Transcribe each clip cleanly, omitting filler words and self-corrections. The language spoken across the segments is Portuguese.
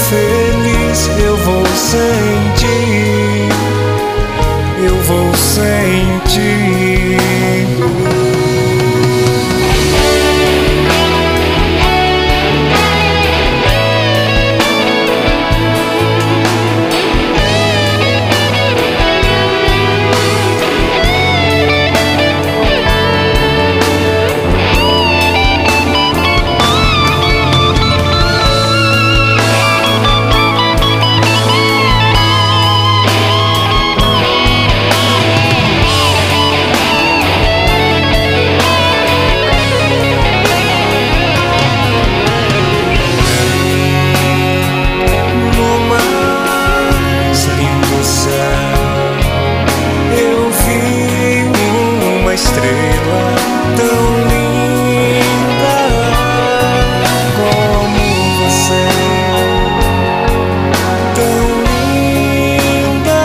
feliz, eu vou sentir, eu vou sentir. Estrela tão linda como você, tão linda.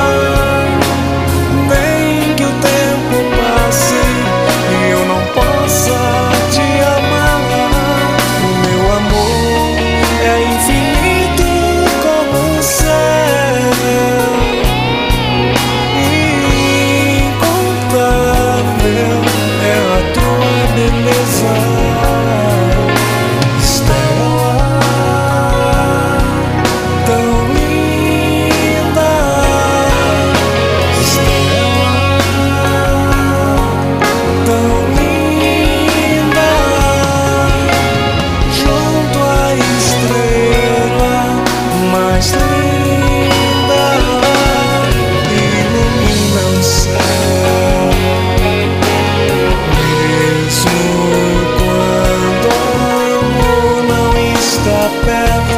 Nem que o tempo passe e eu não possa te amar. O meu amor é infinito como o céu, beleza, Estela, tão linda, Estela, tão linda, junto à estrela mais linda, ilumina o céu. Quando o amor não está perto,